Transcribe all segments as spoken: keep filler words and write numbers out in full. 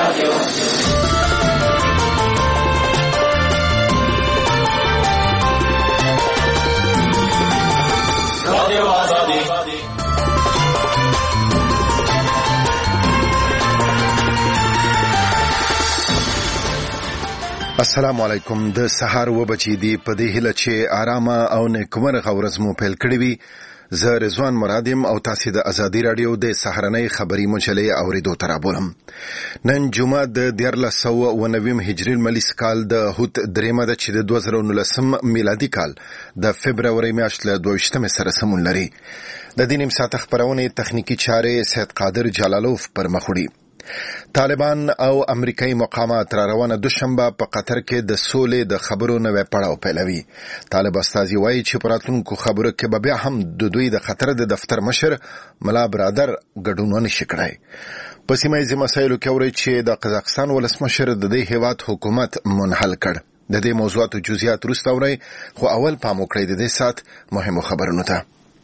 السلام علیکم. د سهار و بچی دی په دې هله چې آرامه او نیکمرغه ورځ مو پیل کړې وي. زه رضوان مرادم او تاسو د ازادي رادیو د سهارنۍ خبری مجلې اوریدو ترابولم. نن جمعه د دیارلس سوه و نویم هجري الملیس کال د هوت دریمه د چې د دوه زره نولسم میلادي کال د فبرवरी میاشت له دوه ویشتمې سره سمون لري. د دې نیم ساعت خبرونه تخنیکی چارې سید قادر جلالوف پر مخوړي. طالبان او امریکایي مقامات را روانه دوشنبه په قطر کې د سولې د خبرو نوې پړاو پیلوي. طالب استازي وایي چې پراتونکو خبرو کې به بیا هم د دوی د خطر د دفتر مشر ملا برادر ګډون ونه شي کړای. په سیمه ییزو مسایلو کې اوري چې د قزاقستان ولسمشر د دې هیواد حکومت منحل کړ. د دې موضوعاتو جزئیات وروسته اوري، خو اول پام وکړئ د دې سات مهمو خبرونو ته.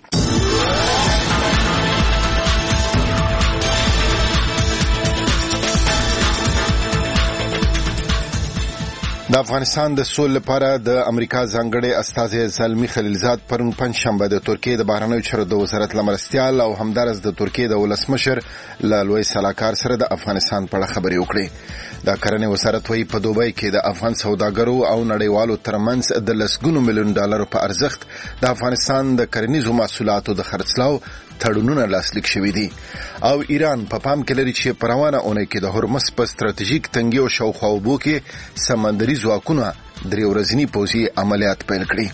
د افغانستان د سولې لپاره د امریکا ځانګړي استازي زلمی خلیلزاد پرون پنځشنبه د ترکیې د بهرنیو چارو د وزارت لمرستیال او همدارس د ترکیې د ولسمشر له لوی سلاکار سره د افغانستان په اړه خبرې وکړې. د کرنې وزارت وایي په دوبۍ کې د افغان سوداګرو او نړیوالو ترمنځ د لسګونو میلیون ډالرو په ارزښت د افغانستان د کرنیزو محصولاتو د خرڅلاو تړونونه لاسلیک شوي دي. او ایران په پا پام کې لري چې په روانه اونۍ کې د هرمز په ستراتیژیک تنګي او شاوخوا اوبو کې سمندري ځواکونه درې ورځني پوځي عملیات پیل کړي.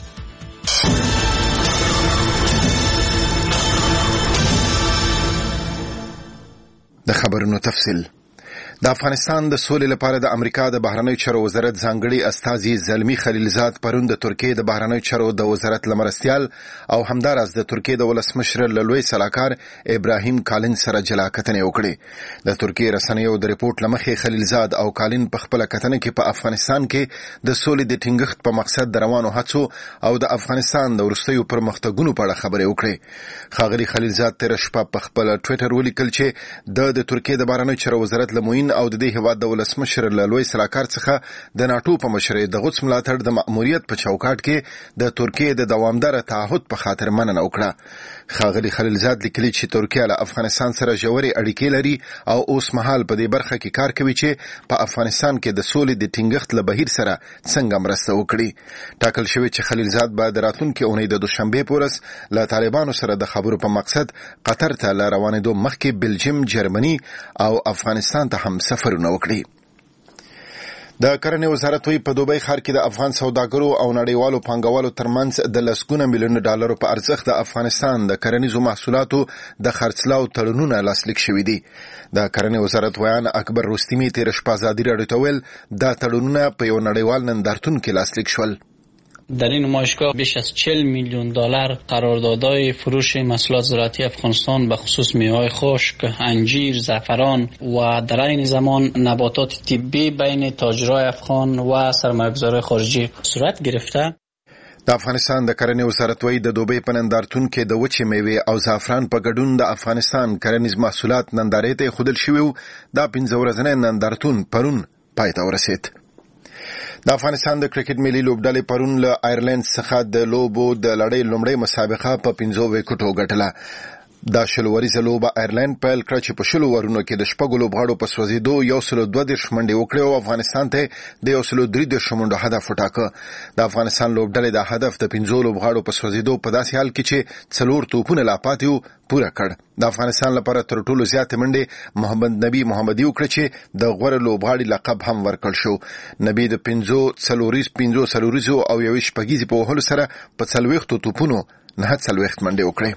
د خبرونو تفصیل. د افغانستان د سولې لپاره د امریکا د بهرنیو چارو وزارت ځانګړي استازي زلمی خلیلزاد پرون د ترکیې د بهرنیو چارو د وزارت لمرستیال او همدارس د ترکیې د ولسمشر له لوی سلاکار ابراهیم کالین سره جلا کتنې وکړې. د ترکیې رسنیو د ریپورت لمخې خلیلزاد او کالین په خپل کتنه کې په افغانستان کې د سولې د ټینګښت په مقصد د روانو هڅو او د افغانستان د وروستیو پرمختګونو په اړه خبرې وکړې. ښاغلي خلیلزاد تیر شپه په خپل ټویټر ولیکل چې د د ترکیې د بهرنیو چارو وزارت لموین او د دې هیواد د ولسمشر له لوی سلاکار څخه د ناتو په مشرۍ د غوڅ ملاتړ د مأموریت په چوکاټ کې د ترکیې د دوامدار تعهد په خاطر مننه وکړه. ښاغلي خلیلزاد لیکلي چې ترکیه له افغانستان سره ژورې اړیکې لري او اوس مهال په دې برخه کې کار کوي چې په افغانستان کې د سولې د ټینګښت له بهیر سره څنګه مرسته وکړي. ټاکل شوی چې خلیلزاد به د راتلونکي اونۍ د دوشنبې په ورځ له طالبانو سره د خبرو په مقصد قطر ته له روانېدو مخکې بلجیم، جرمني او افغانستان ته هم سفر وکړي. د کرنې وزارت وی په دوبۍ ښار کې د افغان سوداګرو او نړیوالو پانګوالو ترمنځ د لسګونه میلیون ډالرو په ارزښت د افغانستان د کرنیزو محصولاتو د خرڅلاو تړونونه لاسلیک شوي دي. د کرنې وزارت ویان اکبر رستمی تیر شپه ازادي رادیو ته ویل دا تړونونه په یو نړیوال نندارتون کې لاسلیک شول. در این نمایشگاه بیش از چهل میلیون دلار قراردادهای فروش محصولات زراعتی افغانستان به خصوص میوه‌های خشک، انجیر، زعفران و در این زمان نباتات طبی بین تاجرای افغان و سرمایه‌گذاران خارجی صورت گرفته. د افغانستان د کرنې وزارت وایي د دوبۍ په نندارتون کې د وچې میوې او زعفران په ګډون د افغانستان کرنیز محصولات نندارې ته ښودل شوي وو. دا پنځه ورځنی نندارتون پرون پای ته ورسېد. د افغانستان د کرکټ ملي لوبډلې پرون له آیرلند څخه د لوبو د لړۍ لومړۍ مسابقه په پنځو وکټو ګټله. دا شلو وریزه لوبه آیرلند پیل کړه چې په شلو ورونو کې د شپږو لوبغاړو په سوځېدو یو سلو دوه دېرش منډې وکړې او افغانستان ته د یو سلو درې دېرشو منډو هدف وټاکه. د افغانستان لوبډلې دا هدف د پنځو لوبغاړو په سوځېدو په داسې حال کې چې څلور توپونه لا پاتې وو پوره کړ. د افغانستان لپاره تر ټولو زیاتې منډې محمد نبی محمدي وکړه چې د غوره لوبغاړي لقب هم ورکړل شو. نبی د پنځو څلوریز پنځو څلوریزو او یوې شپږیزې په وهلو سره په څلوېښتو توپونو نهه څلوېښت منډې وکړې.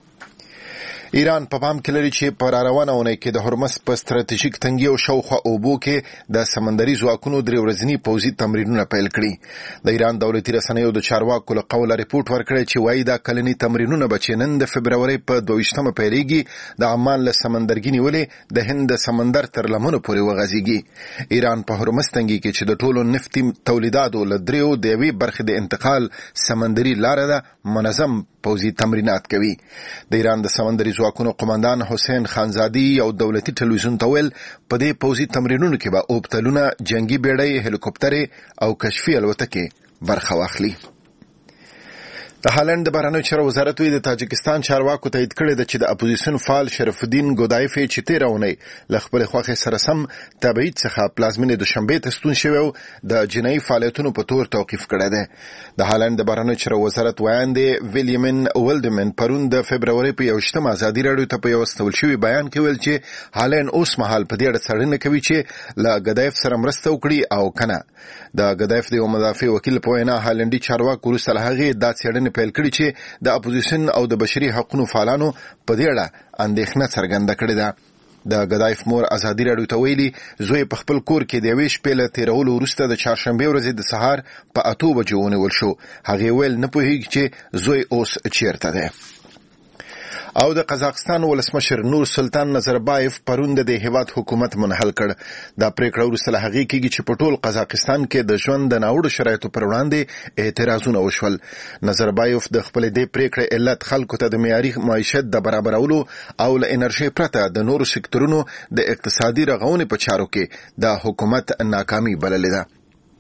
ایران په پام کې لري چې په راروانه اونۍ کې د هرمز په ستراتیژیک تنګي او شاوخوا اوبو کې د سمندري ځواکونو درې ورځني پوځي تمرینونه پیل کړي. د ایران دولتي رسنیو د چارواکو له قوله ریپورت ورکړی چې وایي دا کلني تمرینونه به چې نن د فبرवरी په دوه ویشتمه پیلېږي د عمان له سمندرګي نیولې د هند د سمندر تر لمنو پورې وغځېږي. ایران په هرمز تنګي کې چې د ټولو نفتي تولیداتو له دریو د یوې برخې د انتقال سمندري لاره ده منظم پوځي تمرینات کوي. د ایران د سمندري ځواکونو قومندان حسین خانزادي یو دولتي ټلویزیون ته ویل په دې پوځي تمرینونو کې به اوبتلونه، جنگي بیړۍ، هلیکوپټرې او کشفي الوتکې برخه واخلي. د هالند د بهرنیو چارو وزارت وی د تاجکستان چارواکو تایید کړی د چې د اپوزیسیون فعال شرف الدین ګودایف چې تیره اونۍ له خپل خوښې سره سم تبعید څخه پلازمینې دوشنبه ته ستون شوی او د جنایي فعالیتونو په تور توقیف کړی دی. د هالند د بهرنیو چارو وزارت ویاندې ویلیمن ولډمن پرون د فبروري په یوشتمه ازادي راډیو ته په یو استول شوی بیان کې ویل چې هالند اوس مهال په دې اړه څېړنه کوي چې له ګودایف سره مرسته وکړي او کنه. د ګودایف د مدافع وکیل په وینا هالندي چارواکو وروسته له هغې دا څېړنه پیل کړي چې د اپوزیسیون او د بشري حقوقو فعالانو په دې اړه اندېښنه څرګنده کړې ده. د ګودایف مور ازادي راډیو ته ویلي زوی په خپل کور کې د یوې شپې له تېرولو وروسته د چهارشنبې ورځې د سهار په اتو بجو ونیول شو. هغې ویل نه پوهېږي چې زوی اوس چیرته دی. او د قزاقستان ولسمشر نور سلطان نظربایف پرون د هیواد حکومت منحل کړ. دا پریکړه وروسته له هغې کېږي چې په ټول قزاقستان کې د ژوند د ناوړو شرایطو پر وړاندې اعتراضونه وشول. نظربایف د خپلې دې پریکړې علت خلکو ته د معیاري معیشت د برابرولو او له انرژۍ پرته د نورو سکتورونو د اقتصادي رغونې په چارو کې د حکومت ناکامي بللې ده.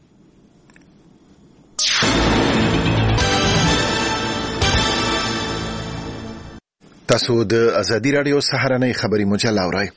تاسو د ازادي راډیو سهارنۍ خبري مجله اورئ.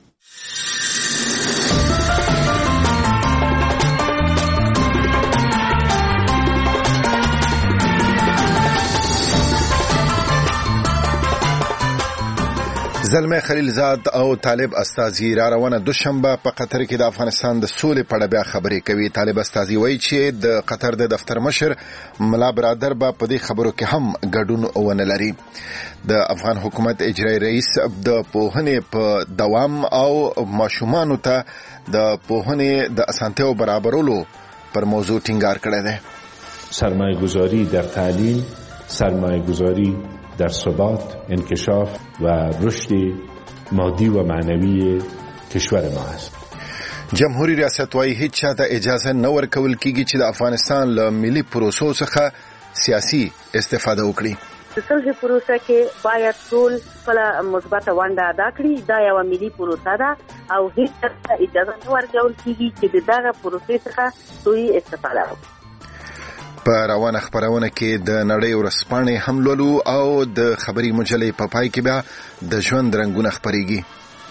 زلمه خلیلزاد او طالب استازي را روانه دوشنبه په قطر کې د افغانستان د سولې په اړه بیا خبرې کوي. طالب استازي وایي چې د قطر د دفتر مشر ملا برادر به په دې خبرو کې هم ګډون ونه لري. د افغان حکومت اجرایی رئیس د پوهنې په دوام او ماشومانو ته د پوهنې د اسانتیاو برابرولو پر موضوع ټینګار کړی دی. سرمایه گذاری در تعلیم، سرمایه گذاری در ثبات، انکشاف و رشد مادی و معنوی کشور ما است. جمهوریت ریاست وايي هیڅ چاته اجازه نه ورکول کیږي چې د افغانستان له ملي پروسو څخه سیاسي استفاده وکړي. د صلح پروسه کې باید ټول خپل مثبت ونډه ادا کړي. دا یو ملي پروسه ده او هیڅ چاته اجازه نه ورکول کیږي چې د دغه پروسې څخه سوء استفاده وکړي. په روانه خبرونه کې د نړۍ ورځپاڼې هم لولو او د خبري مجلې په پای کې بیا د ژوند رنګونه خبريږي.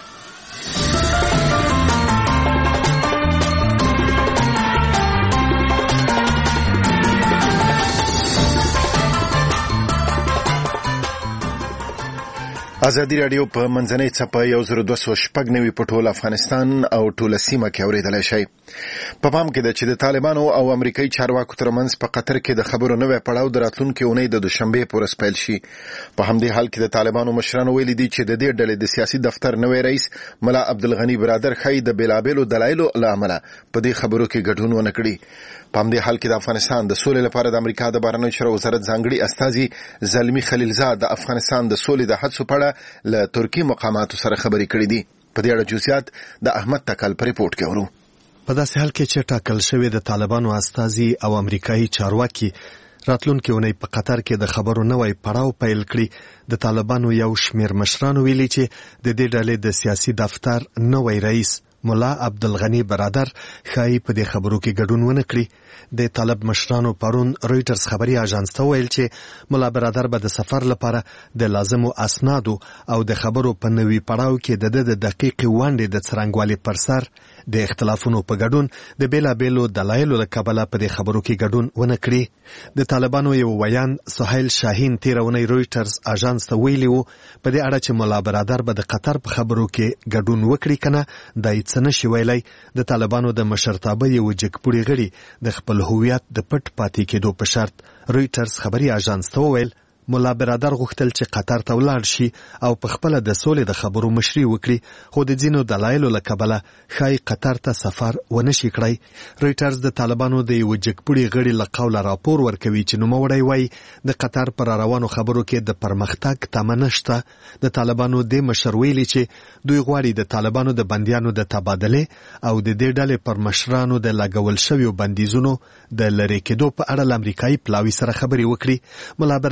ازادي راډیو په منځنۍ څپه یو زر دوه سوه شپږ نوي په ټول افغانستان او ټوله سیمه کې اورېدلی شئ. په پام کې ده چې د طالبانو او امریکایي چارواکو ترمنځ په قطر کې د خبرو نوی پړاو د راتلونکې اونۍ د دوشنبې په ورځ پیل شي. په همدې حال کې د طالبانو مشرانو ویلي دي چې د دې ډلې د سیاسي دفتر نوی رئیس ملا عبدالغني برادر ښایي د بېلابېلو دلایلو له امله په دې خبرو کې ګډون ونه کړي. په همدې حال کې د افغانستان د سولې لپاره د امریکا د بهرنیو چارو وزارت ځانګړي استازي زلمي خلیلزاد د افغانستان د سولې د هڅو په اړه له ترکي مقاماتو سره خبرې کړې دي. په دې اړه جزئیات د احمد تکل په ریپورت کې ورو. په داسې حال کې چې ټاکل شوی د طالبانو استازي او امریکایي چارواکي راتلونکي اونۍ په قطر کې د خبرو نوی پړاو پیل کړي، د طالبانو یو شمیر مشرانو ویلي چې د دې ډلې د سیاسي دفتر نوی رئیس ملا عبدالغني برادر ښایي په دې خبرو کې ګډون ونه کړي. د طالب مشرانو پرون رویټرز خبري اژانس ته ویل چې ملا برادر به د سفر لپاره د لازمو اسنادو او د خبرو په نوي پړاو کې د د دقیقې ونډې د څرنګوالي پر سر د اختلافونو په ګډون د بیلابېلو دلایلو له کبله په دې خبرو کې ګډون ونه کړي. د طالبانو یو ویان سهیل شاهین تېره اونۍ رویټرز اژانس ته ویلي و په دې اړه چې ملا برادر به د قطر په خبرو کې ګډون وکړي کنه دا څه نشي ویلی. د طالبانو د مشرتابه یو جګپوړي غړي د خپل هویت د پټ پاتې کېدو په شرط رویټرز خبري اژانس ته وویل ملا برادر غوښتل چې قطر ته ولاړ شي او په خپله د سولې د خبرو مشري وکړي، خو د ځینو دلایلو له کبله ښایي قطر ته سفر ونه شي کړی. رویټرز د طالبانو د یوه جګپوړي غړي له قوله راپور ورکوي چې نوموړی وایي د قطر پر روانو خبرو کې د پرمختګ تمه نشته. د طالبانو د مشر ویلي چې دوی غواړي د طالبانو د بندیانو د تبادلې او د دې ډلې پر مشرانو د لګول شویو بندیزونو د لرې کېدو په اړه له امریکایي پلاوي سره خبرې وکړي. ملا برادر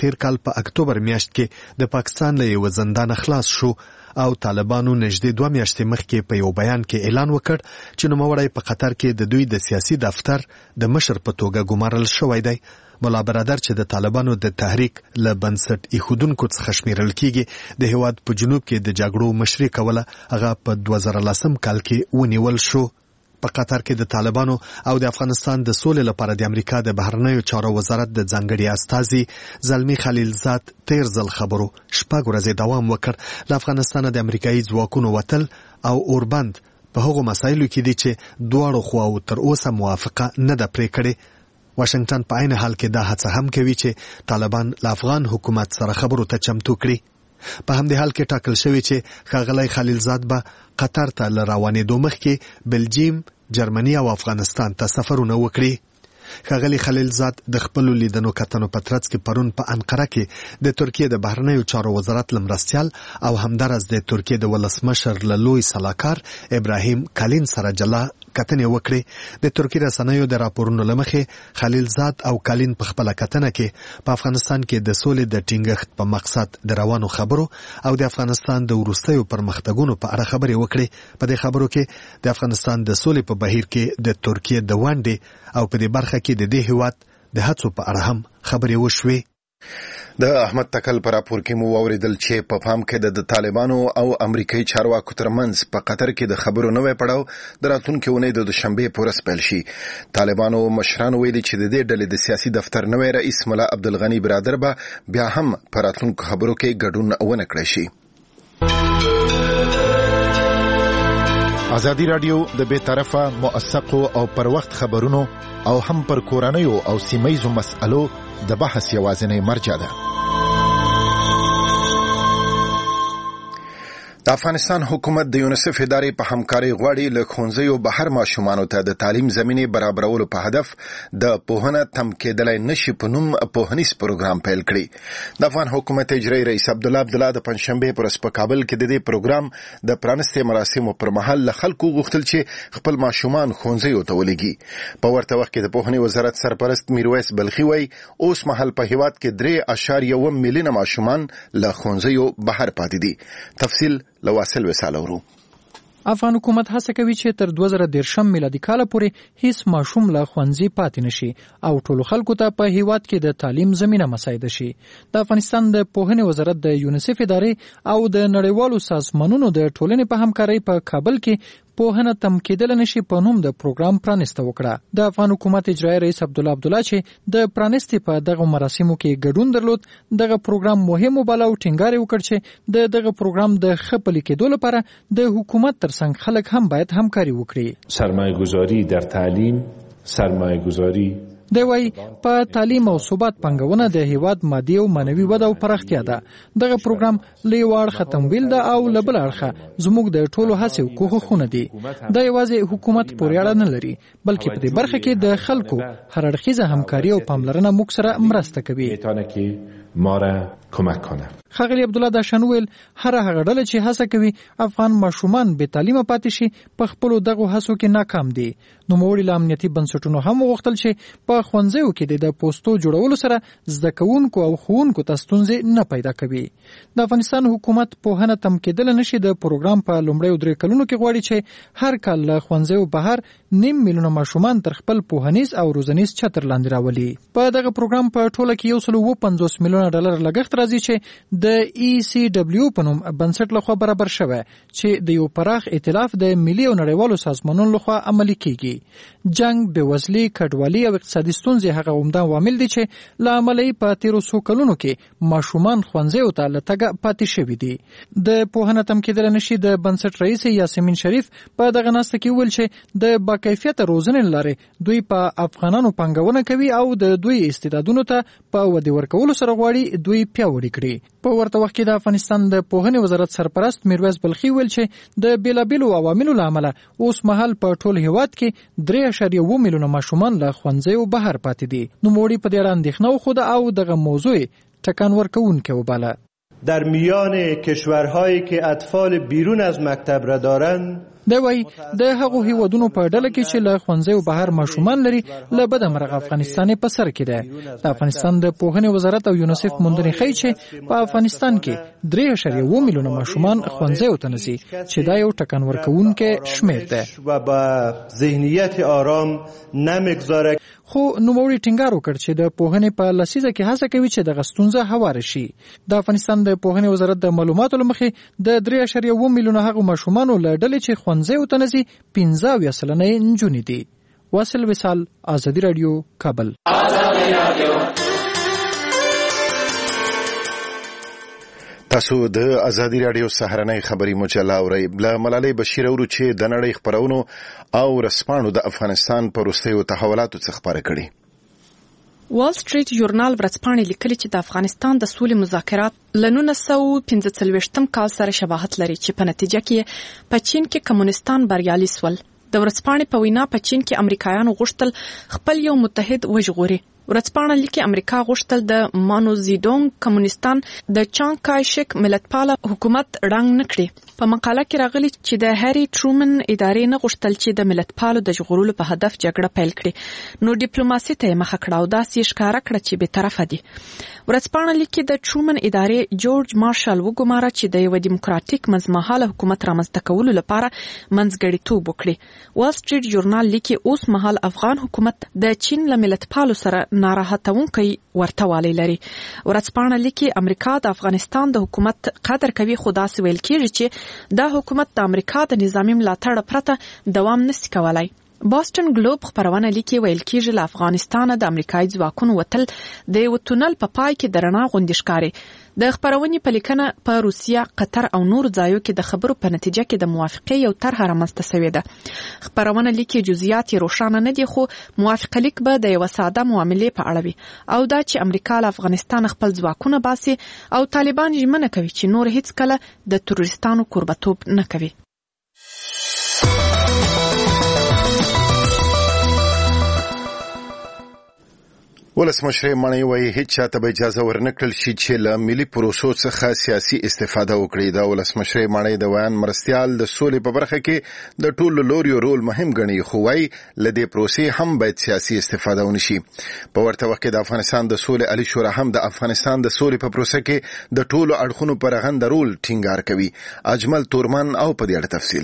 تیر کال په اکتوبر میاشت کې د پاکستان له یو زندان خلاص شو او طالبانو نږدې دوه میاشتې مخکې په یو بیان کې اعلان وکړ چې نوموړی په قطر کې د دوی د سیاسي دفتر د مشر په توګه ګمارل شوی دی. ملا برادر چې د طالبانو د تحریک له بنسټ ایښودونکو څخه شمیرل کیږي د هیواد په جنوب کې د جګړو مشري کوله، هغه په دوه زره لسم کال کې ونیول شو. په قطر کې د طالبانو او د افغانستان د سولې لپاره د امریکا د بهرنیو چارو وزارت د ځانګړي استازي زلمی خلیلزاد تیر ځل خبرو شپږ ورځې دوام وکړ. له افغانستانه د امریکایي ځواکونو وتل او اوربند په هغو مسایلو کې دي چې دواړو خواو تر اوسه موافقه نه ده پرې کړې. واشنگټن په عین حال کې دا هڅه هم کوي چې طالبان له افغان حکومت سره خبرو ته چمتو کړي. په همدې حال کې ټاکل شوی چې ښاغلی خلیلزاد به قطر ته له روانېدو مخکې بلجیم، جرمني او افغانستان ته سفرونه وکړي. ښاغلی خلیلزاد د خپلو لیدنو کتنو په ترڅ کې پرون په انقره کې د ترکیې د بهرنیو چارو وزارت له مرستیال او همداراز د ترکیې د ولسمشر له لوی سلاکار ابراهیم کالین سره جلا کتنې وکړي. د ترکیې رسنیو د راپورونو له مخې خلیلزاد او کالین په خپله کتنه کې په افغانستان کې د سولې د ټینګښت په مقصد د روانو خبرو او د افغانستان د وروستیو پرمختګونو په اړه خبرې وکړي. په دې خبرو کې د افغانستان د سولې په بهیر کې د ترکیې د ونډې او په دې برخه کې د دې هیواد د هڅو په اړه هم خبرې وشوې. د احمد تکل پر راپور کې مو اوریدل چې په پام کې د طالبانو او امریکایي چارواکو ترمنځ په قطر کې د خبرو نوې پړاو د راتلونکي اونۍ د دوشنبې په ورځ پیل شي. طالبانو مشرانو ویلي چې د دې ډلې د سیاسي دفتر نوې رئیس ملا عبدالغني برادر به بیا هم په راتلونکو خبرو کې ګډون ونه کړی شي. ازادي رادیو د بې طرفه، موثقو او پر وخت خبرونو او هم پر کورنیو او سیمه‌یزو مسألو د بحث یوازینی مرجع ده. د افغانستان حکومت د یونیسف ادارې په همکارۍ غواړي له ښوونځیو بهر ماشومانو ته د تعلیم زمینې برابرولو په هدف د پوهنه تم کېدلی نشي په نوم پوهنیز پروګرام پیل کړي. د افغان حکومت اجرایي رئیس عبدالله عبدالله د پنجشنبې په ورځ په کابل کې د دې پروګرام د پرانستې مراسمو پر مهال له خلکو غوښتل چې خپل ماشومان ښوونځیو ته ولېږي. په ورته وخت کې د پوهنې وزارت سرپرست میرویس بلخي وایي اوس مهال په هیواد کې درې اشاریه اووه میلیونه ماشومان له ښوونځیو بهر پاتې دي. تفصیل لواسل وسالورو. افغان حکومت هڅه کوي چې تر دوه زره دېرشم میلادي کال پورې هیڅ ماشوم له ښوونځي پاتې نشي او ټولو خلکو ته په هیواد کې د تعلیم زمینه مساعده شي. د افغانستان د پوهنې وزارت د یونیسف ادارې او د نړیوالو سازمانونو د ټولنې په همکارۍ په کابل کې پوهنه تم کېدل نشي په نوم د پروګرام پرانسته وکړه. د افغان حکومت اجرایي رئیس عبدالله عبدالله چې د پرانستې په دغه مراسمو کې ګډون درلود، دغه پروګرام مهم وباله او ټینګار یې وکړ چې د دغه پروګرام د ښه پلي کېدو لپاره د حکومت ترڅنګ خلک هم باید همکاري وکړي. سرمایه گذاری در تعلیم، سرمایه گذاری دی وایي په تعلیم او ثبات پانګونه د هیواد مادي او معنوي وده او پراختیا ده. دغه پروګرام له یو اړخه تمویل ده او له بل اړخه زموږ د ټولو هڅو کوښښونه دي. دا یوازې حکومت پورې اړه نه لري بلکې په دې برخه کې د خلکو هر اړخیزه همکاري او پاملرنه موږ سره مرسته کوي. ما را کمک کنه. ښاغلي عبدالله داشان ویل هر هغه ډله چې هڅه کوي افغان ماشومان بې تعلیمه پاتې شي په خپلو دغو هڅو کې ناکام دي. نوموړي له امنیتي بنسټونو هم وغوښتل چې په ښوونځیو کې د پوسټو جوړولو سره زده کوونکو او ښوونکو ته ستونزې نه پیدا کوي. د افغانستان حکومت پوهنه تم کېدل نشي د پروګرام په لومړیو درې کلونو کې غواړي چې هر کال له ښوونځیو بهر نیم میلیونه ماشومان تر خپل پوهنیز او روزنیز چتر لاندې راولي. په دغه پروګرام په ټوله کې یو سل اووه پنځوس میلیونه ډالر لګښت راځي چې د ای سی ډبلیو په نوم بنسټ لخوا برابر شوی چې د یو پراخ ائتلاف د ملي او نړیوالو سازمانونو لخوا عملي کیږي. جنگ، بېوزلي، کډوالي او اقتصادي ستونزې هغه عمده عوامل دي چې له امله یې په تېرو څو کلونو کې ماشومان ښوونځیو ته له تګه پاتې شوي دي. د پوهنه تم کېدل نشي د بنسټ رئیس یاسمین شریف په دغه ناسته کې وویل چې د باکیفیته روزنې له لارې دوی په افغانانو پانګونه کوي او د دوی استعدادونو ته په ودې ورکولو سره غواړي دوی پیاوړي کړي. په ورته وخت کې د افغانستان د پوهنې وزارت سرپرست میرویس بلخي ویل چې د بیلابیلو عواملو له امله اوس مهال په ټول هیواد کې درې اعشاریه اووه میلیونه ماشومان له ښوونځیو بهر پاتې دي. نوموړي په دې اړه اندېښنه وښوده او دغه موضوع ټکان ورکوونکی وباله. در میان کشورهایی که اطفال بیرون از مکتب را دارند دا وایي د هغو هیوادونو په ډله کې چې له ښوونځیو بهر ماشومان لري له بده مرغه افغانستان په سر کې ده. د افغانستان د پوهنې وزارت او یونیسف موندنې ښیي چې په افغانستان کې درې اعشاریه اووه میلیونه ماشومان ښوونځیو ته نه ځي چې دا یو ټکان ورکوونکی شمېر ده. و با ذهنیت آرام نمیگذاره. خو نوموړي ټینګار وکړ چې د پوهنې په لسیزه کې هڅه کوي چې د غستونزه هواره شي. د افغانستان د پوهنې وزارت د معلوماتو لمخې د درې اعشاریه اووه میلیونه هغو ماشومانو له ډلې چې ښوونځیو ته نه ځي پنځه اویا سلنه یې نجونې دي. واصل وصال، ازادي راډیو، کابل. تاسو د ازادي راډیو سهارنۍ خبري مجله اورئ. له ملالۍ بشیر اورو چې د نړۍ خبرونو او رسپانو د افغانستان په وروستیو تحولاتو څخه خبره کړي. وال سټریټ ژورنال ورځپاڼې لیکلي چې د افغانستان د سولې مذاکرات له نولس سوه پنځه څلوېښتم کال سره شباهت لري چې په نتیجه کې په چین کې کمونستان بریالي سول. د ورځپاڼې په وینا په چین کې امریکایانو غوښتل خپل یو متحد وژغوري. ورځپاڼه لیکي امریکا غوښتل د مانو زیډونګ کمونستان د چانګ کای شک ملتپاله حکومت رنګ نه کړي. په مقاله کې راغلي چې د هری ټرومن ادارې نه غوښتل چې د ملتپالو د ژغورلو په هدف جګړه پیل کړي، نو ډیپلوماسي ته مخه کړه او داسې ښکاره کړه چې به طرفه دي. ورځپاڼه لیکي د ټرومن ادارې جورج مارشال وګماره چې د یو دیموکراتیک منځمهاله حکومت رامنځته کولو لپاره منځګړیتوب وکړي. وال سټریټ ژورنال لیکي اوس مهال افغان حکومت د چین له ملتپالو سره ناراحتونکي ورته والی لري. ورځپاڼه لیکي امریکا د افغانستان د حکومت قدر کوي، خو داسې ویل کېږي چې دا حکومت د امریکا د نظامي ملاتړ پرته دوام نشي کولای. بوسټن ګلوب خبرونه لیکي ویل کېږي له افغانستانه د امریکایي ځواکونو وتل د یو تونل په پای کې د رڼا غوندې ښکاري. د خبرونې په لیکنه په روسیه، قطر او نورو ځایو کې د خبرو په نتیجه کې د موافقې یو طرحه رامنځته شوې ده. خبرونه لیکي جزئیات یې روښانه نه دي، خو موافقه لیک به د یو ساده معاملې په اړه وي، او دا چې امریکا له افغانستان خپل ځواکونه باسي او طالبان ژمنه کوي چې نور هیڅ کله د تروریستانو کوربتوب نه کوي. ولسمشر مانی وایي هیڅ چاته به اجازه ورنکړل شي چې له ملي پروسو څخه سیاسي استفاده وکړي. دا ولسمشر مانی د ویان مرستيال د سولې په برخه کې د ټولو لوريو رول مهم ګڼي، خو وايي له دې پروسې هم باید سیاسي استفاده ونشي. په ورته وخت کې د افغانستان د سولې علي شورا هم د افغانستان د سولې په پروسه کې د ټولو اړخونو پر غند رول ټینګار کوي. اجمل تورمن او په دې اړه تفصیل.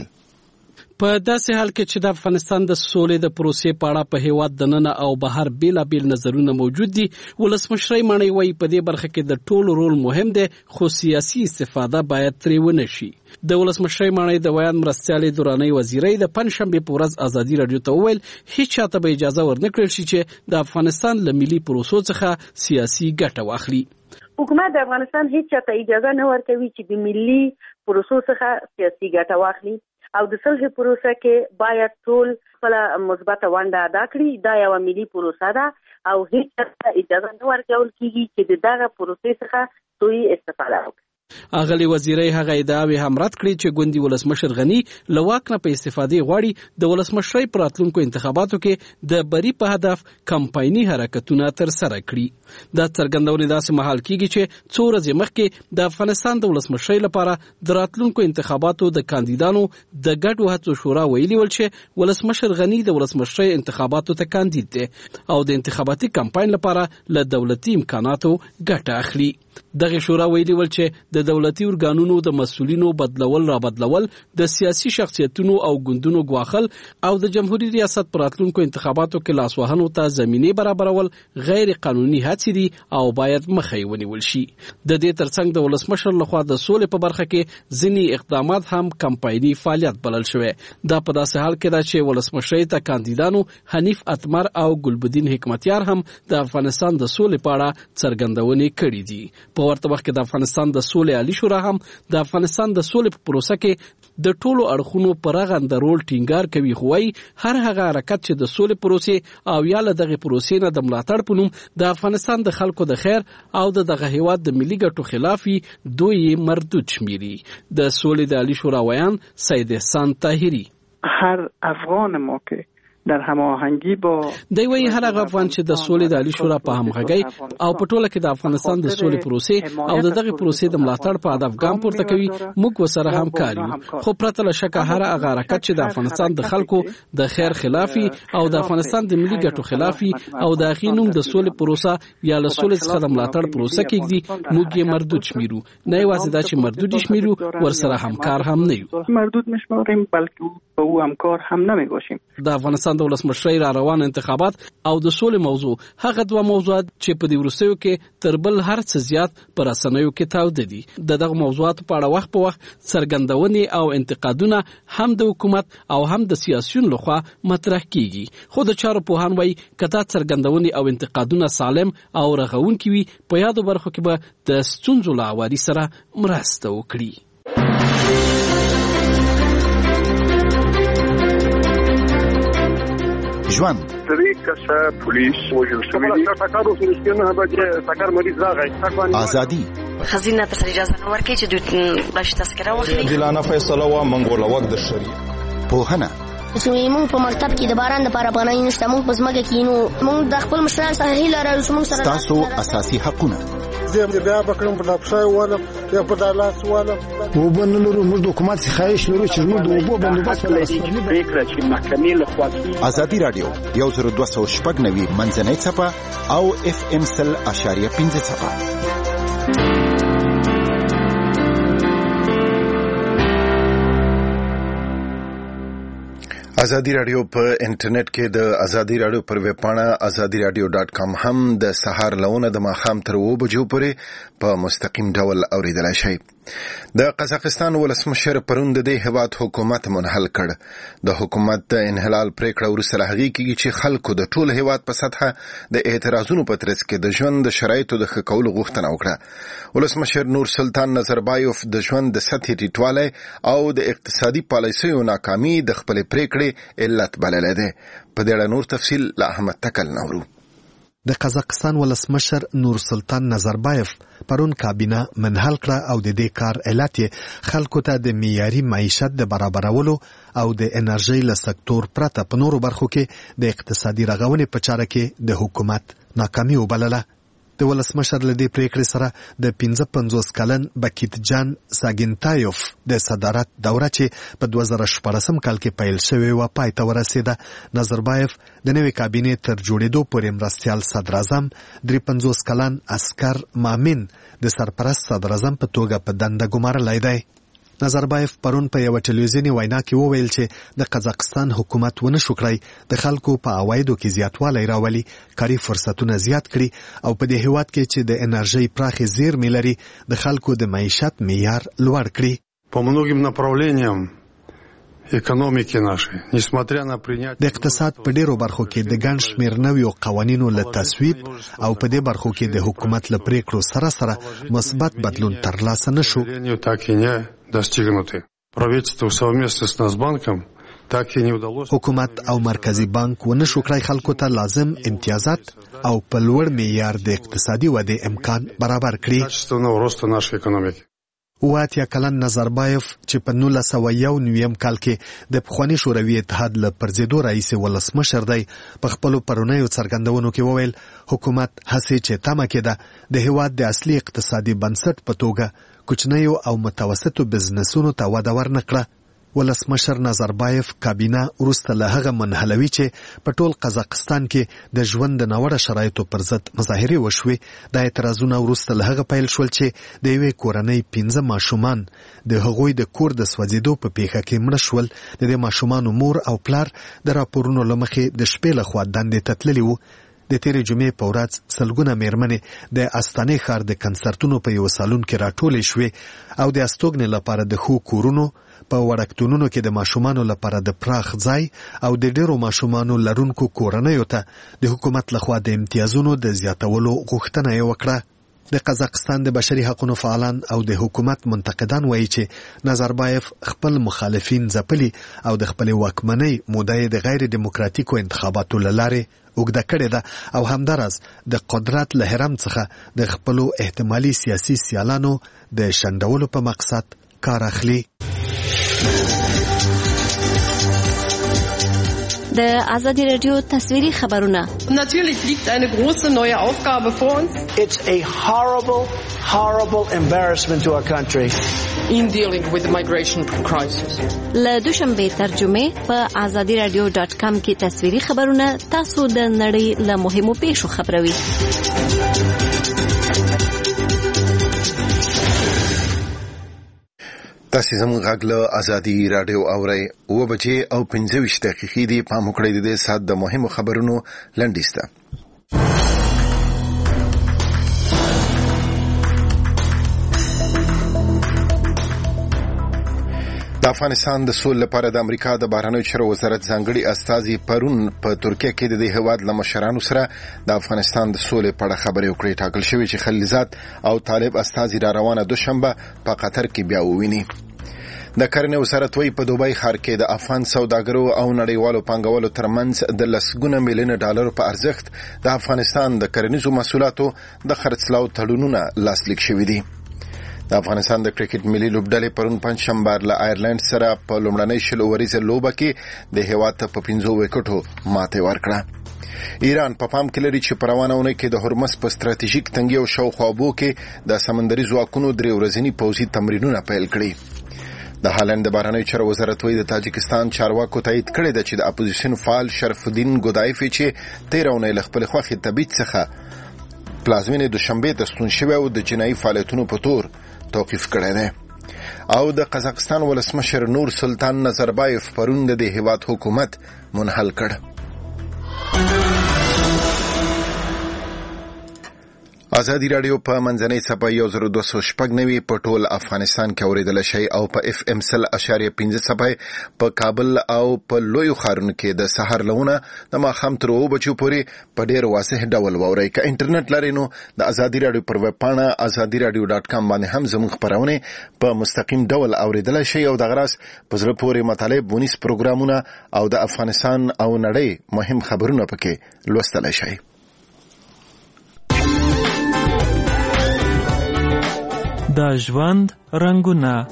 په داسې حال کې چې د افغانستان د سولې د پروسې په اړه په هیواد دننه او بهر بیلابیل نظرونه موجود دي، ولسمشر مانی وایي په دې برخه کې د ټولو رول مهم دی، خو سیاسي استفاده باید ترې ونه شي. د ولسمشر مانی د ویان مرستيالې دوراني وزیرۍ د پنځشنبه په ورځ ازادي راډیو ته وویل هیڅ چاته به اجازه ورنکړل شي چې د افغانستان له ملي پروسو څخه سیاسي ګټه واخلي. حکومت د افغانستان هیڅ چاته اجازه نه ورکوي چې د ملي پروسو څخه سیاسي ګټه واخلي، او د صلح پروسه کې باید ټول خپل مثبت ونډه ادا کړي. دا یو ملي پروسه ده او هیڅ اجازه نه ورکول کیږي چې د دغه پروسې څخه دوی استفاده وکړي. اغلی وزیرای هغه ادعاوې هم رد کړې چې ګوندي ولسمشر غنی له واک نه په استفادې غواړي د ولسمشرۍ پر راتلونکو انتخاباتو کې د بری په هدف کمپایني حرکتونه تر سره کړي. دا څرګندونه داسې مهال کیږي چې څو ورځې مخکې د افغانستان د ولسمشرۍ لپاره د راتلونکو انتخاباتو د کاندیدانو د ګډو هڅو شورا ویلي ول چې ولسمشر غنی د ولسمشرۍ انتخاباتو ته کاندید دی او د انتخاباتي کمپاین لپاره له دولتي امکاناتو ګټه اخلي. دغه شورا ویلي ول چې د دولتي ارګانونو د مسؤلینو بدلول را بدلول، د سیاسي شخصیتونو او ګوندونو غواخل او د جمهوریت ریاست پر راتلونکو انتخاباتو کې لاسوهنو ته زمینه برابرول غیر قانوني هڅې دي او باید مخې ونیول شي. د دې ترڅنګ د ولسمشر لخوا د سولې په برخه کې ځینی اقدامات هم کمپایني فعالیت بلل شوی. دا په داسې حال کې ده چې ولسمشرۍ ته کاندیدانو حنیف اتمر او ګلبدین حکمتیار هم د افغانستان د سولې په اړه څرګندونې کړې دي. په ورته وخت کې د افغانستان د سولې علي شورا هم د افغانستان د سولې په پروسه کې د ټولو اړخونو پر غند رول ټینګار کوي، خو وايي هر هغه حرکت چې د سولې پروسې او یا له دغه پروسې نه د ملاتړ په نوم د افغانستان د خلکو د خیر او د دغه هیواد د ملي ګټو خلاف دوی مردود شمیري. د سولې د علي شورا ویان سید احسان طاهری: هر افغان ما که در هماهنگی با دی وی هر هغه افغان چې د سولې د عالی شورا په همغږي او په ټوله کې د افغانستان د سولې پروسې او د دغه پروسې د ملاتړ په هدف ګام پورته کوي موږ وسره همکار یو خو پرته له شکه هر هغه حرکت چې د افغانستان د خلکو د خیر خلافي او د افغانستان د ملي ګټو خلافي او د اخینوم د سولې پروسه یا له سولې څخه د ملاتړ پروسه کېږي موږ یې مردود شمیرو نه یوازې دا چې مردود شمیرو ورسره همکار هم نه یو مردود نشماریم بلکې با او همکار هم نمیباشیم. د افغانستان د ولسمشرۍ را روان انتخابات او د سولې موضوع هغه دوه موضوعات چې په دې وروستیو کې تر بل هر څه زیات پر رسنیو کې تاوده دي د دغه موضوعاتو په اړه وخت په وخت څرګندونې او انتقادونه هم د حکومت او هم د سیاسيون لخوا مطرح کیږي خو د چارو پوهان وایي کته څرګندونې او انتقادونه سالم او رغونکي وي په یادو برخو کې به د ستونزو له عواري سره مرسته وکړي. ژوند درې کسه پولیس وژل شوي دي ټاکارو فلسطین نه بچي ټاکار مریض راغی ازادي خزینه ته اجازه نه ورکړي چې دوی باش تذکره واخلي دلانه فیصله وا منګول وخت د شری پوهنه چې موږ په مکتب کې د باران لپاره پناه نشته موږ په ځمکه کې نو موږ د خپل مشران سره هیله لرو چې موږ سره تاسو اساسي حقونه زم بیا بکرم په لپښای ولم یا په دالاس ولم وبنلو موږ د حکومت څخه خواهش لرو چې موږ د وبو بندوبست لري فکر چې محکمې له خوا ازادي رادیو یو زر دوه سوه شپږ نوي منځنۍ څپه او اف ام سل اشاریه پنځه څپه. ازادي رادیو په انټرنیټ کې د ازادي رادیو پر ویب پاڼه ازادي رادیو ډاټ کام هم د سهار لونه د ماښام تر اوه بجو پورې په مستقیم ډول اوریدلای شئ. د قزاقستان ولسمشر پرون د دې هیواد حکومت منحل کړ. د حکومت د انحلال پریکړه وروسته راغی کیږي چې خلکو د ټول هیواد په سطحه د اعتراضونو په ترڅ کې د ژوند د شرایطو د ښه کولو غوښتنه وکړه. ولسمشر نور سلطان نظربایوف د ژوند د سطحې ټیټوالی او د اقتصادي پالیسیو ناکامي د خپلې پریکړې علت بللی دی. په دې اړه نور تفصیل له احمد تکل نورو. د قزاقستان ولسمشر نور سلطان نظربایف پرون کابینه منحل کړه او د دې کار علت خلکو ته د معیاري معیشت د برابرولو او د انرژي له سکتور پرته په نورو برخو کې د اقتصادي رغونې په چاره کې د حکومت ناکامي وبلله. د ولسمشر له دې پریکړې سره د پنځه پنځوس کلن بکیت جان ساګینتایوف د صدارت دوره چې په دوه زره شپاړسم کال کې پیل شوې و پای ته ورسېده. نظربایف د نوې کابینې تر جوړېدو پورې مرستیال صدر اعظم درې پنځوس کلن اسکر مامین د سرپرست صدر اعظم په توګه په دنده ګمارلی دی. نظربایف پرون په یو ټلویزیونی وینا کې وویل چې د قزاقستان حکومت ونه شو کړی د خلکو په عوایدو کې زیاتوالی راولي، کاري فرصتونه زیات کړي او په دې هیواد کې چې د انرژۍ پراخې زیرمې لري د خلکو د معیشت معیار لوړ کړي. په многим направлениям اکونومیکي نشي نسبتاً نه پرینیات د اقتصاد په ډیرو برخو کې د ګڼ شمیر نویو قوانینو له تصویب او په دې برخو کې د حکومت له پریکړو سره سره مثبت بدلون ترلاسه نشو. достигнуты. Правительство совместно с Нацбанком так и не удалось. حکومت او مرکزی بانک ونه شو کړی خلکو ته لازم امتیازات او په لوړ معیار د اقتصادي ودې امکان برابر کړي. کچستونو روست нашей экономики. اوه اتیا کلن نظربایف چې په نولس سوه یو نویم کال کې د پخواني شوروي اتحاد له پرځېدو رئیس ولسمشر دی په خپلو پرونیو څرګندونو کې وویل حکومت هڅې چې تمه کېده د هیواد د اصلي اقتصادي بنسټ په توګه کوچنیو او متوسطو بزنسونو ته وده ورنکړه. ولسمشر نظربایف کابینه وروسته له هغه منحلوي چې په ټول قزاقستان کې د ژوند د ناوړه شرایطو پر ضد مظاهرې وشوې. د اعتراضونو وروسته له هغه پیل شول چې د یوې کورنۍ پنځه ماشومان د هغوی د کور د سوځېدو په پیښه کې مړه شول. د دې ماشومانو مور او پلار د راپورونو له مخې د شپې لخوا دندې ته تللي وو. د تیرې جمعې په ورځ سلګونه میرمنې د استانې ښار د کنسرتونو په یو سالون کې راټولې شوې او د استوګنې لپاره د ښو کورونو په وړکتونونو کې د ماشومانو لپاره د پراخ ځای او د ډیرو ماشومانو لرونکو کورنیو ته د حکومت لخوا د امتیازونو د زیاتولو غوښتنه یې وکړه. د قزاقستان د بشري حقوقو فعالان او د حکومت منتقدان وایي چې نظربایف خپل مخالفین ځپلي او د خپلې واکمنۍ موده یې د غیر دیموکراتیکو انتخاباتو له لارې اوږده کړې ده او همداراز د قدرت له هرم څخه د خپلو احتمالي سیاسي سیالانو د شنډولو په مقصد کار اخلي. د ازادي رادیو تصویري خبرونه. Natürlich liegt eine große neue Aufgabe vor uns. It's a horrible, horrible embarrassment to our country. In dealing with the migration crisis. له دوشنبه ترجمه په ازادي رادیو ډاټ کام کې تصویري خبرونه تاسو د نړۍ له مهمو پیښو خبروي. تاسو زموږ غږ له ازادي رادیو اورئ. اوه بجې او پنځه ویشت دقیقې دي. پام وکړئ د دې ساعت د مهمو خبرونو لنډیز ته. د افغانستان د سولې لپاره د امریکا د بهرنیو چارو وزارت ځانګړي استازي پرون په ترکیه کې د دې هیواد له مشرانو سره د افغانستان د سولې په اړه خبرې وکړې. ټاکل شوی چې خلیلزاد او طالب استازي را روانه دوشنبه په قطر کې بیا وویني. د کرنې وزارت وایي په دوبۍ ښار کې د افغان سوداګرو او نړیوالو پانګوالو ترمنځ د لسګونه میلیونه ډالرو په ارزښت د افغانستان د کرنیزو محصولاتو د خرڅلاو تړونونه لاسلیک شوي دي. د افغانستان د کرکټ ملي لوبډلې پرون پنځشنبه له آیرلند سره په لومړنۍ شل اوریزه لوبه کې د هیواد ته په پنځو وکټو ماتې ورکړه. ایران په پام کې لري چې په روانه اونۍ کې د هرمز په ستراتیژیک تنګي او شاوخوا اوبو کې د سمندري ځواکونو درې ورځني پوځي تمرینونه پیل کړي. د هالند د بهرنیو چارو وزارت وایي د تاجکستان چارواکو تایید کړی ده چې د اپوزیشن فعال شرف الدین ګودایفي چې تېره اونۍ له خپلې خوښې تبعید څخه پلازمینې دوشنبې ته ستون شوی او د جنایي فعالیتونو په تور توقیف کړی دی. او د قزاقستان ولسمشر نور سلطان نظربایف پرون د دې هیواد حکومت منحل کړ. ازادي رادیو په منځنۍ صفحه یو زر دوه سوه شپږ نوي په ټول افغانستان کې اوریدل شي او په اف ام سل اشاریه پنځه صفحه په کابل او په لویو ښارونو کې د سحر لونه د ماښام تر اوه بجو پورې په ډیر واضح ډول واورئ. که انټرنیټ لرئ نو د ازادي رادیو پر ویب پاڼه ازادي رادیو ډاټ کام باندې هم زموږ خبرونه په مستقیم ډول اوریدل شي او د غراس په زړه پورې مطالب بونیس پروګرامونه او د افغانستان او نړۍ مهم خبرونه پکې لوستل شي. د ژوند رنگونه.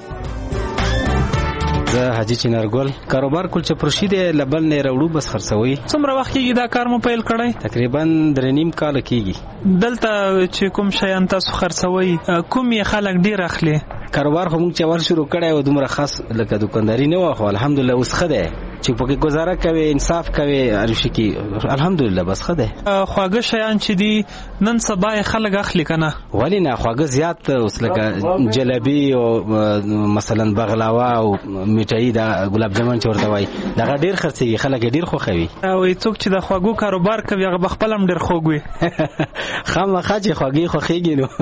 زه حاجی چنارګل کاروبار کول چې پرشید لبل نه راوړو بس خرڅوي. څومره وخت کېږي دا کار مو پیل کړی؟ تقریبا درې نیم کال کېږي. دلته چې کوم شیان تاسو خرڅوي کوم یې خلک ډیر اخلي؟ کاروبار خو موږ چې ور شروع کړی و دومره خاص لکه دکانداري نه و، خو الحمدلله اوس ښه دی چې پکې گزاره کوي، انصاف کوي، عرفشي کی الحمدلله بس ښه دی. خواږه شیان چې دي نن سبا خلک اخلي کنه؟ ولی نه خواږه زیات اوس لکه جلبي او مثلا بغلاوا او میټای دا ګلاب جامن چې ورته وای دا ډیر خرڅيږي، خلک ډیر خوښوي. او څوک چې د خواږو کاروبار کوي هغه بخپلم ډیر خوږوي. خامخا چې خواږي خوخيږي نو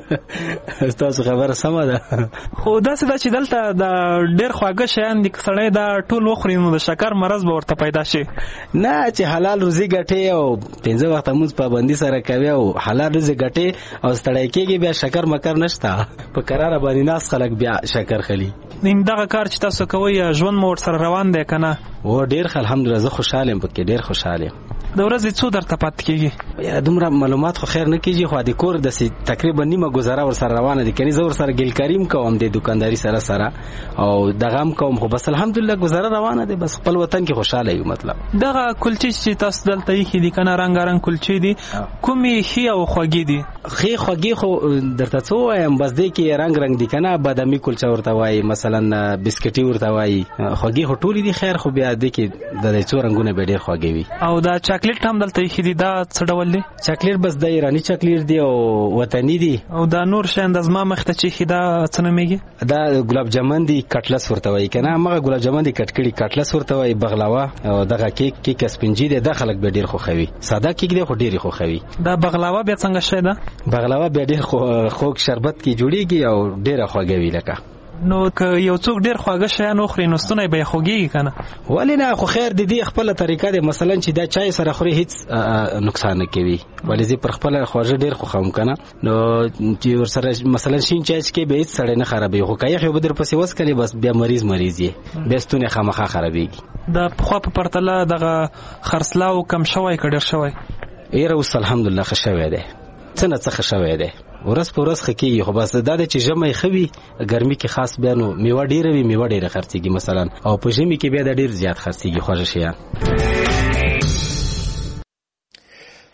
تاسو خبره سمه ده. خو دا څه چې دلته د ډیر خواږه شیان د سړی دا ټول وخوري نو د شکر مرض به ورته پیدا شي. نه چې حلال روزي ګټي او پنځه وخت موږ پابندي سره کوي او حلال روزي ګټي او ستړی کېږي بیا شکر مکر نشته، په قرار باندې ناس خلک بیا شکر خلی. نیم دغه کار چې تاسو کوي ژوند مو ورسره روان دی کنه؟ و ډیر الحمدلله زه خوشاله یم، پکې ډیر خوشاله یم. د ورځې څو درته پات کېږي؟ یا دومره معلومات خو خیر نه کېږي، خو د کور د تقریبا نیمه گزاره ور سره روانه دي، کني زه ور سره ګلکاریم کوم د دکانداري سره سره او دغه کوم، خو بس الحمدلله گزاره روانه دي، بس خپل وطن کې خوشاله یم. مطلب دغه کلچې چې تاسو دلته یې دي کنه رنگارنګ کلچې دي، کومې خي او خوږې دي؟ خي خوږې خو درته څو وایم، بس دې کې رنگ رنگ دي کنه، بادامي کلچه ورته وایي، مثلا بسکټي ورته وایي، خوږې خو ټولې دي خیر، خو بیا دې کې د څو رنگونه به ډېر خوږې وي. او دا چاکلیټ هم دلته یې دي، دا څه ډول دي؟ چاکلیټ بس د ایرانی چاکلیټ دی او وطني دي. او دا نور شیان د زما مخ ته چې دا څه نومېږي؟ دا ګلاب جامن دی، کټلس ورته وایي کنه، مغه ګلاب جامن دی کټکړي کټلس ورته وایي، بغلاوا او دغه کیک کیک سپنجي دی، د خلک به ډیر خوخوي. ساده کیک دی خو ډیر خوخوي. دا بغلاوا بیا څنګه شي ده؟ بغلاوا بیا ډیر خوږ شربت کی جوړیږي او ډیره خوږوي لکه. نو که یو څوک ډیر خواږه شیان وخوري نو ستونی به خوږیږي کنه؟ ولی نه، خو خیر د دې خپل طریقه ده، مثلا چې دا چای سره خوري هیڅ نقصان نه کوي، ولی زه پر خپل خواږه ډیر خوښوم کنه، نو چې ور سره مثلا شین چای کې به هیڅ سړی نه خرابوي، خو کایخ یو بدر پسې وس کړي بس بیا مریض مریض یې بیا ستونی خامخا خرابېږي. دا خو په پرتله دغه خرڅلاو کم شوی کډر شوی؟ ایره اوس الحمدلله ښه شوی دی، څنګه څه شوی دی، ورځ په ورځ خکېږي، خو بس دا چې ژمي خوي ګرمي کې خاص بیا نو میوه ډیره وي، میوه ډیره خرڅېږي مثلا، او په ژمي کې بیا د ډیر زیات خرڅېږي خوږه شیان.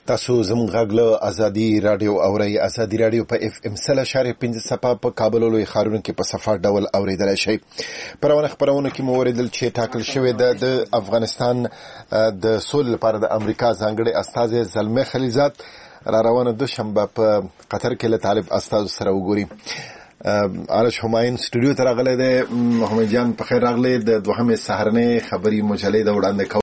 تاسو زموږ غږ له ازادي رادیو اورئ. ازادي رادیو په اف ام سل اشاریه پنځه صفه په کابل لوی ښارونو کې په صفه ډول اوریدلای شئ. پرونه خبرونه کې مو اوریدل چې ټاکل شوې ده د افغانستان د سولې لپاره د امریکا ځانګړي استازي زلمه خلیلزاد را روانه دوشنبه په قطر کې له طالب استازو سره وګوري. آرش همایون سټوډیو ته راغلی دی. محمد جان په خیر راغلی. د دوهمې سهارنۍ خبري مجلې د وړاندې